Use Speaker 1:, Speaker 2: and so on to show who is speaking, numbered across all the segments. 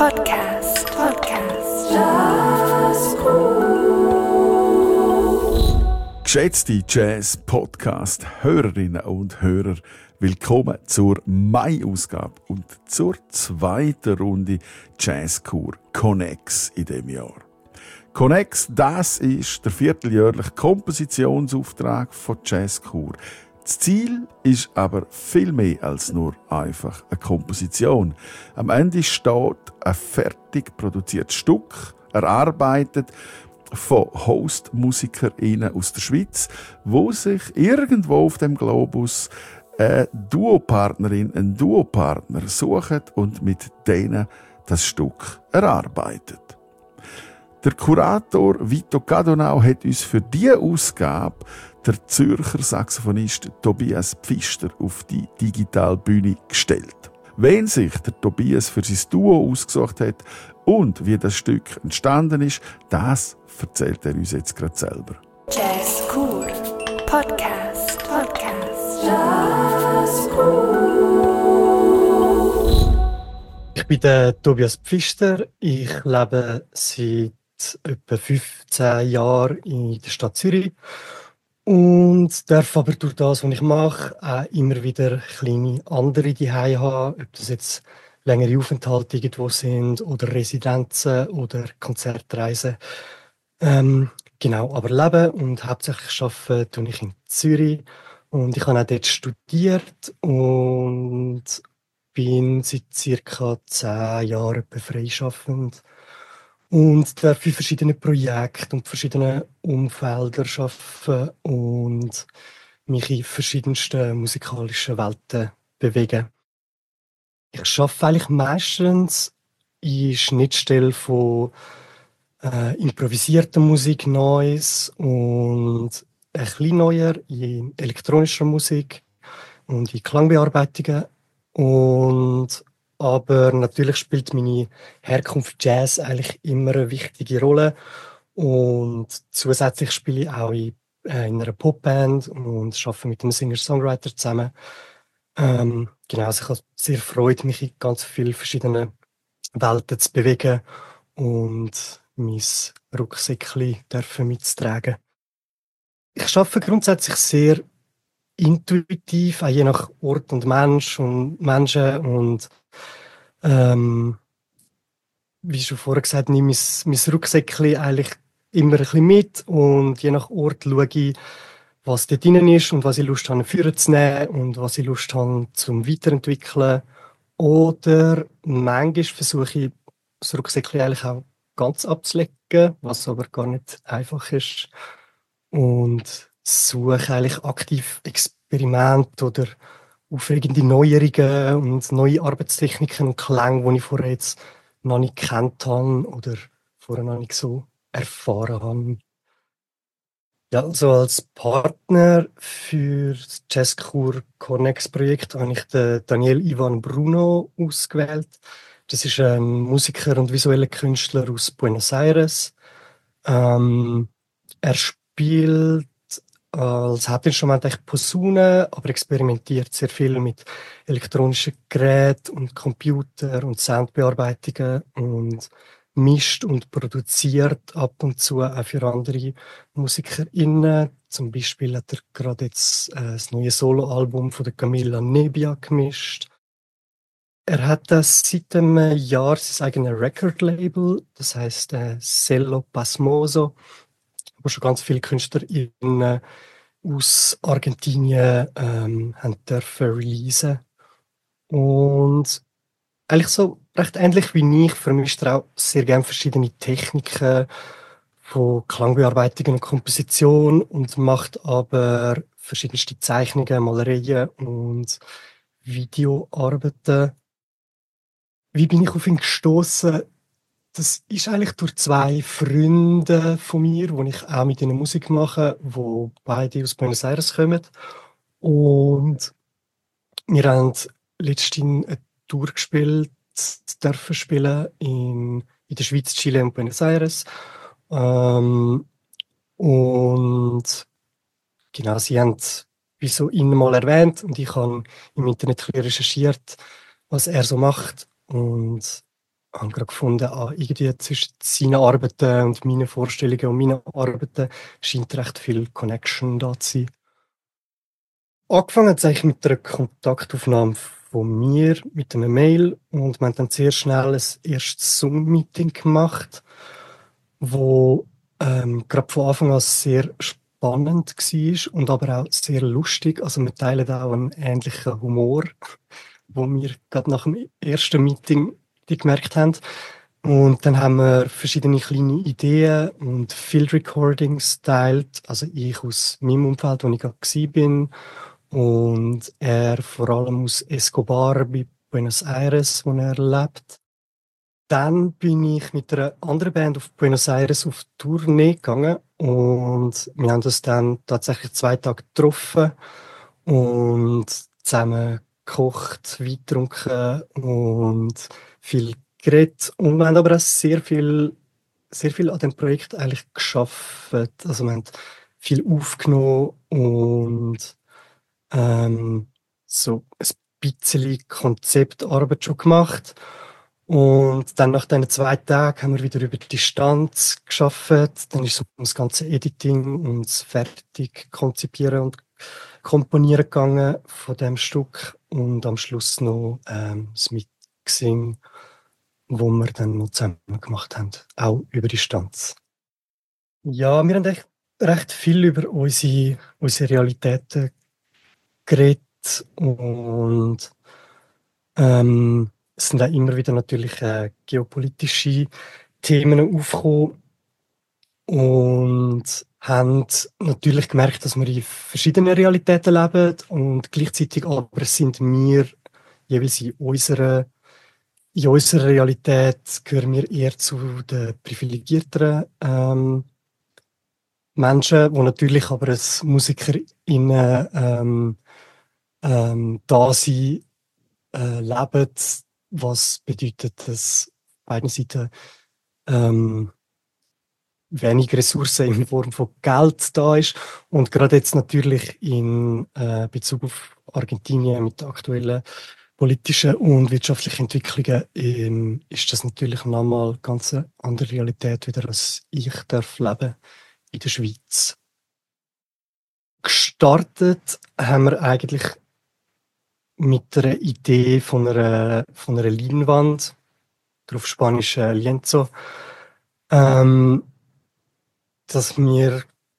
Speaker 1: Geschätzte Jazz-Podcast-Hörerinnen und Hörer, willkommen zur Mai-Ausgabe und zur zweiten Runde Jazzkur Connex in diesem Jahr. Connex, das ist der vierteljährliche Kompositionsauftrag von Jazzkur. Das Ziel ist aber viel mehr als nur einfach eine Komposition. Am Ende steht ein fertig produziertes Stück, erarbeitet von Host-MusikerInnen aus der Schweiz, wo sich irgendwo auf dem Globus eine Duopartnerin, einen Duopartner suchen und mit denen das Stück erarbeitet. Der Kurator Vito Cadonau hat uns für diese Ausgabe der Zürcher Saxophonist Tobias Pfister auf die Digitalbühne gestellt. Wen sich der Tobias für sein Duo ausgesucht hat und wie das Stück entstanden ist, das erzählt er uns jetzt gerade selber.
Speaker 2: Jazzkur Podcast. Jazzkur.
Speaker 3: Ich bin der Tobias Pfister. Ich lebe seit etwa 15 Jahren in der Stadt Zürich und darf aber durch das, was ich mache, auch immer wieder kleine andere Zuhause haben, ob das jetzt längere Aufenthalte irgendwo sind oder Residenzen oder Konzertreisen. Aber leben und hauptsächlich arbeiten tue ich in Zürich und ich habe auch dort studiert und bin seit ca. 10 Jahren etwa freischaffend und darf in verschiedenen Projekten und verschiedenen Umfeldern arbeiten und mich in verschiedensten musikalischen Welten bewegen. Ich arbeite eigentlich meistens in Schnittstelle von improvisierter Musik, Noise und ein bisschen neuer in elektronischer Musik und in Klangbearbeitungen. Aber natürlich spielt meine Herkunft Jazz eigentlich immer eine wichtige Rolle. Und zusätzlich spiele ich auch in einer Popband und arbeite mit einem Singer-Songwriter zusammen. Also ich habe sehr Freude, mich in ganz vielen verschiedenen Welten zu bewegen und mein Rucksäckchen mitzutragen. Ich arbeite grundsätzlich sehr intuitiv, auch je nach Ort und Mensch und Menschen. Und wie schon vorher gesagt, nehme ich mein Rucksäckchen eigentlich immer ein bisschen mit und je nach Ort schaue ich, was dort drin ist und was ich Lust habe, führen zu nehmen und was ich Lust habe, zum Weiterentwickeln. Oder manchmal versuche ich, das Rucksäckchen eigentlich auch ganz abzulegen, was aber gar nicht einfach ist. Und suche eigentlich aktiv Experimente oder aufregende Neuerungen und neue Arbeitstechniken und Klänge, die ich vorher jetzt noch nicht gekannt habe oder vorher noch nicht so erfahren habe. Ja, also als Partner für das Jazzkur Connex Projekt habe ich den Daniel Ivan Bruno ausgewählt. Das ist ein Musiker und visueller Künstler aus Buenos Aires. Er spielt als Hauptinstrument eigentlich Posaune, aber experimentiert sehr viel mit elektronischen Geräten und Computer und Soundbearbeitungen und mischt und produziert ab und zu auch für andere MusikerInnen. Zum Beispiel hat er gerade jetzt das neue Soloalbum von der Camilla Nebbia gemischt. Er hat seit einem Jahr sein eigenes Record-Label, das heisst Cello Pasmoso, wo schon ganz viele KünstlerInnen aus Argentinien haben dürfen releasen. Und eigentlich so recht ähnlich wie ich vermischt er auch sehr gerne verschiedene Techniken von Klangbearbeitung und Komposition und macht aber verschiedenste Zeichnungen, Malereien und Videoarbeiten. Wie bin ich auf ihn gestoßen? Das ist eigentlich durch 2 Freunde von mir, die ich auch mit ihnen Musik mache, die beide aus Buenos Aires kommen. Und wir haben letztens eine Tour gespielt, dürfen spielen in der Schweiz, Chile und Buenos Aires. Und genau, sie haben wie so ihn mal erwähnt und ich habe im Internet recherchiert, was er so macht. Und habe gerade gefunden, irgendwie zwischen seinen Arbeiten und meinen Vorstellungen und meinen Arbeiten scheint recht viel Connection da zu sein. Angefangen hat es eigentlich mit einer Kontaktaufnahme von mir, mit einer Mail, und wir haben dann sehr schnell ein erstes Zoom-Meeting gemacht, wo gerade von Anfang an sehr spannend war und aber auch sehr lustig. Also wir teilen auch einen ähnlichen Humor, wo wir gerade nach dem ersten Meeting gemerkt haben. Und dann haben wir verschiedene kleine Ideen und Field Recordings geteilt. Also ich aus meinem Umfeld, wo ich gerade war, und er vor allem aus Escobar bei Buenos Aires, wo er lebt. Dann bin ich mit einer anderen Band auf Buenos Aires auf Tournee gegangen und wir haben uns dann tatsächlich 2 Tage getroffen und zusammen gekocht, Wein getrunken und viel geredet. Und wir haben aber auch sehr viel an dem Projekt eigentlich geschafft. Also wir haben viel aufgenommen und so ein bisschen Konzeptarbeit schon gemacht. Und dann nach diesen 2 Tagen haben wir wieder über die Distanz gearbeitet. Dann ist es um das ganze Editing und das fertig konzipieren und komponieren gegangen von dem Stück. Und am Schluss noch das Mixing, wo wir dann noch zusammen gemacht haben, auch über Distanz. Ja, wir haben echt recht viel über unsere Realitäten geredet und es sind auch immer wieder natürlich geopolitische Themen aufgekommen und haben natürlich gemerkt, dass wir in verschiedenen Realitäten leben und gleichzeitig aber sind wir jeweils in unserer Realität gehören wir eher zu den privilegierteren Menschen, die natürlich aber als MusikerInnen Dasein leben, was bedeutet, dass auf beiden Seiten wenig Ressourcen in Form von Geld da ist. Und gerade jetzt natürlich in Bezug auf Argentinien mit den aktuellen politischen und wirtschaftlichen Entwicklungen ist das natürlich nochmal eine ganz andere Realität, wieder als ich darf leben in der Schweiz. Gestartet haben wir eigentlich mit einer Idee von einer Leinwand, auf Spanisch Lienzo, dass wir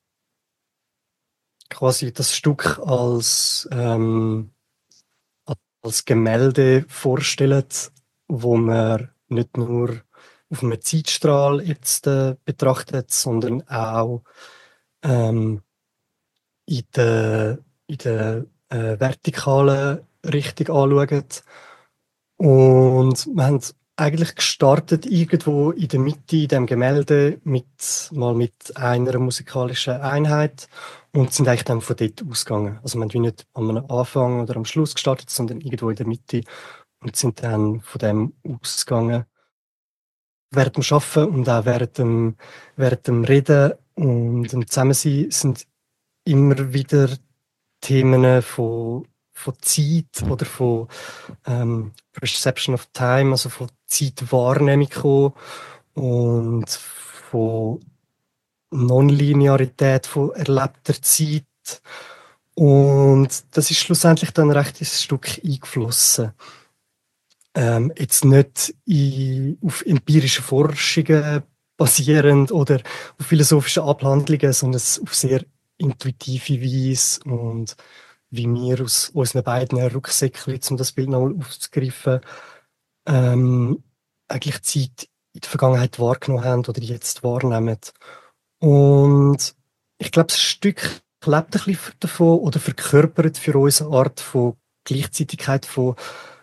Speaker 3: quasi das Stück als Gemälde vorstellen, wo man nicht nur auf einem Zeitstrahl jetzt betrachtet, sondern auch in der vertikalen Richtung anschaut. Und wir haben eigentlich gestartet irgendwo in der Mitte in dem Gemälde mit einer musikalischen Einheit und sind eigentlich dann von dort ausgegangen. Also wir haben nicht am Anfang oder am Schluss gestartet, sondern irgendwo in der Mitte und sind dann von dem ausgegangen. Während dem Arbeiten und auch während dem Reden und dem Zusammensein sind immer wieder Themen von Zeit oder von Perception of Time, also von Zeitwahrnehmung gekommen und von Nonlinearität, von erlebter Zeit. Und das ist schlussendlich dann recht ins Stück eingeflossen. Jetzt nicht auf empirischen Forschungen basierend oder auf philosophischen Abhandlungen, sondern auf sehr intuitive Weise und wie wir aus unseren beiden Rucksäckchen, um das Bild nochmal aufzugreifen, eigentlich Zeit in der Vergangenheit wahrgenommen haben oder jetzt wahrnehmen. Und ich glaube, das Stück lebt ein bisschen davon oder verkörpert für uns eine Art von Gleichzeitigkeit von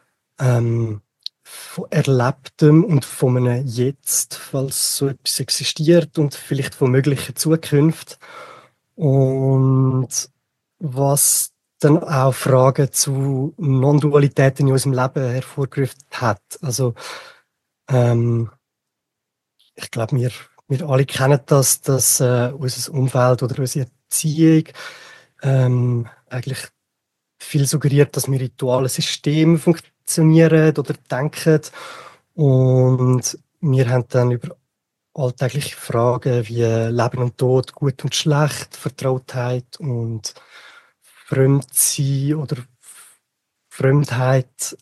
Speaker 3: Erlebtem und von einem Jetzt, falls so etwas existiert und vielleicht von möglichen Zukunft. Und was dann auch Fragen zu Non-Dualitäten in unserem Leben hervorgerufen hat. Also ich glaube, wir alle kennen das, dass unser Umfeld oder unsere Erziehung eigentlich viel suggeriert, dass wir in dualen Systemen funktionieren oder denken Und wir haben dann über alltägliche Fragen wie Leben und Tod, Gut und Schlecht, Vertrautheit und Fremdsein oder Fremdheit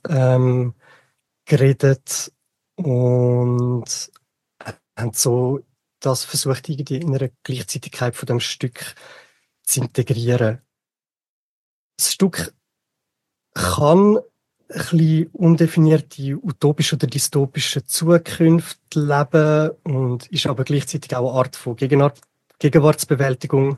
Speaker 3: geredet und haben so das versucht, irgendwie in einer Gleichzeitigkeit von dem Stück zu integrieren. Das Stück kann ein bisschen undefinierte utopische oder dystopische Zukunft leben und ist aber gleichzeitig auch eine Art von Gegenwartsbewältigung.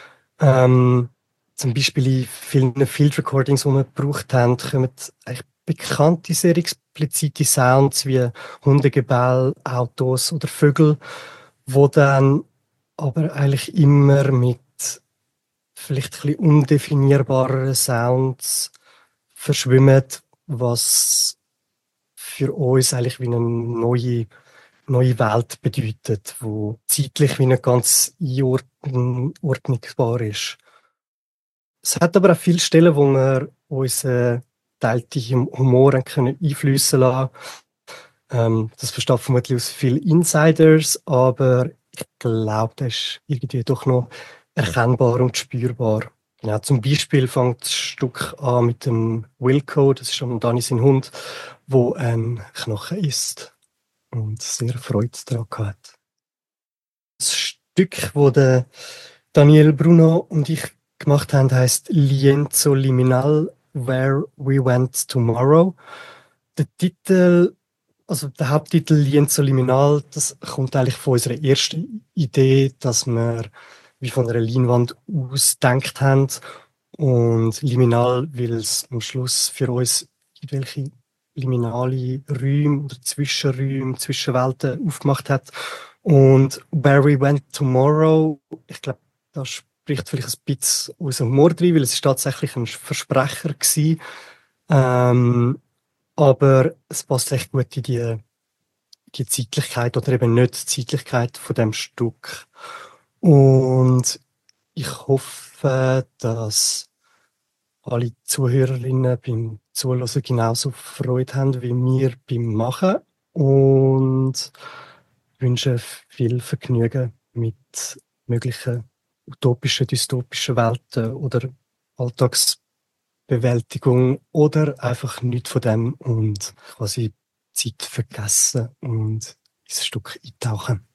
Speaker 3: Zum Beispiel in vielen Field Recordings, die wir gebraucht haben, kommen eigentlich bekannte, sehr explizite Sounds wie Hundegebell, Autos oder Vögel, wo dann aber eigentlich immer mit vielleicht ein bisschen undefinierbareren Sounds verschwimmen, was für uns eigentlich wie eine neue Welt bedeutet, wo zeitlich wie nicht ganz einordnbar ist. Es hat aber auch viele Stellen, wo wir unseren teilten Humor können einfließen lassen. Das versteht vermutlich aus vielen Insiders, aber ich glaube, das ist irgendwie doch noch erkennbar und spürbar. Genau, zum Beispiel fängt das Stück an mit dem Wilco, das ist schon Dani sein Hund, wo ein Knochen isst und sehr Freude daran hat. Das Stück, das der Daniel, Bruno und ich gemacht haben, heisst Lienzo Liminal, Where We Went Tomorrow. Der Titel, also der Haupttitel Lienzo Liminal, das kommt eigentlich von unserer ersten Idee, dass wir wie von einer Leinwand ausgedacht haben. Und liminal, weil es am Schluss für uns irgendwelche liminale Räume oder Zwischenräume, Zwischenwelten aufgemacht hat. Und Where We Went Tomorrow, ich glaube, das spricht vielleicht ein bisschen unseren Humor drin, weil es ist tatsächlich ein Versprecher gewesen. Aber es passt echt gut in die Zeitlichkeit oder eben nicht die Zeitlichkeit von dem Stück. Und ich hoffe, dass alle Zuhörerinnen beim Zuhören genauso Freude haben wie wir beim Machen und wünsche viel Vergnügen mit möglichen utopischen, dystopischen Welten oder Alltagsbewältigung oder einfach nichts von dem und quasi Zeit vergessen und ins Stück eintauchen.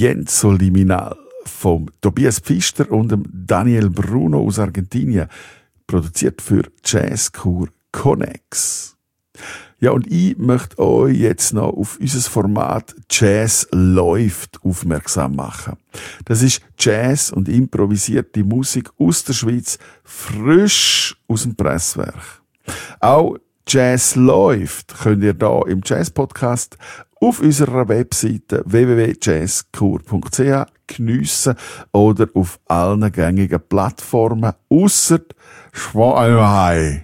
Speaker 1: Viento Liminal vom Tobias Pfister und dem Daniel Bruno aus Argentinien, produziert für Jazzkur Connex. Ja, und ich möchte euch jetzt noch auf unser Format Jazz läuft aufmerksam machen. Das ist Jazz und improvisierte Musik aus der Schweiz, frisch aus dem Presswerk. Auch Jazz läuft könnt ihr da im Jazz-Podcast auf unserer Webseite www.jazzkur.ch geniessen oder auf allen gängigen Plattformen ausser Spotify.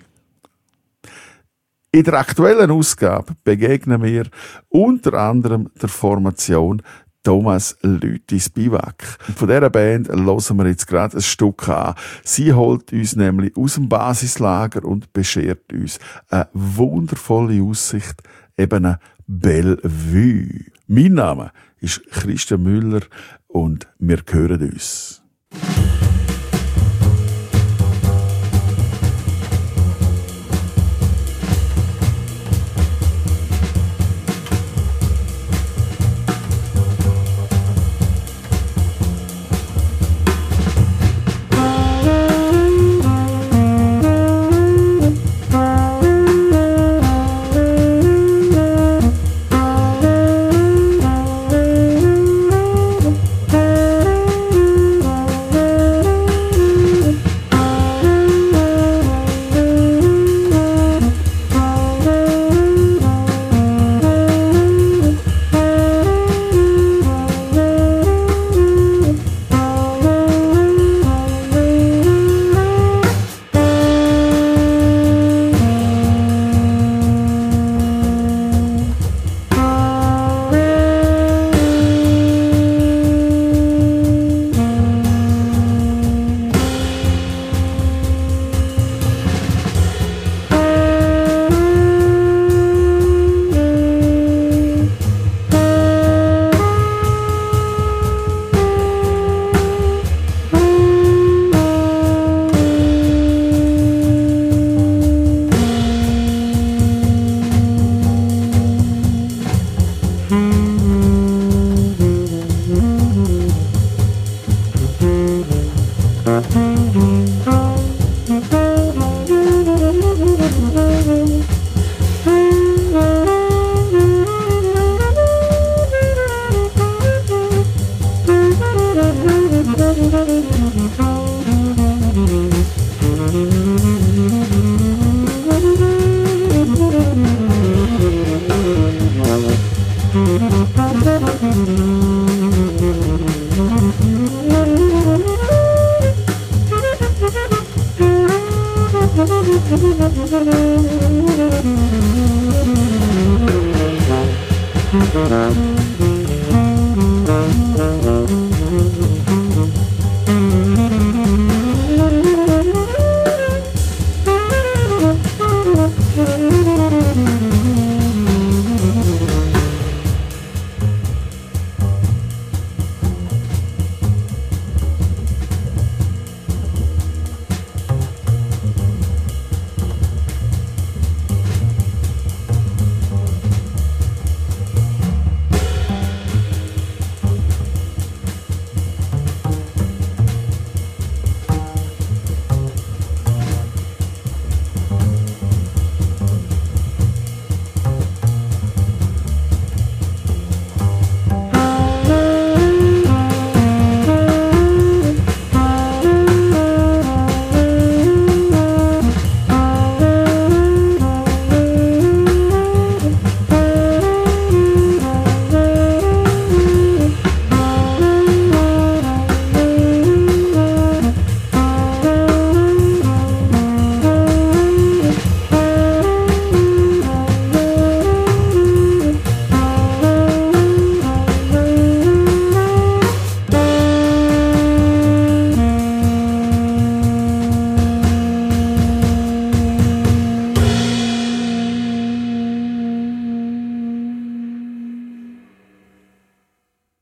Speaker 1: In der aktuellen Ausgabe begegnen wir unter anderem der Formation Thomas Lütis Biwak. Von dieser Band hören wir jetzt gerade ein Stück an. Sie holt uns nämlich aus dem Basislager und beschert uns eine wundervolle Aussicht, eben eine Bellevue. Mein Name ist Christian Müller und wir hören uns.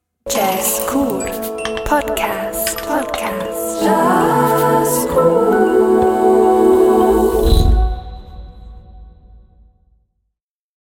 Speaker 2: Jazzkur Podcast. Jazzkur.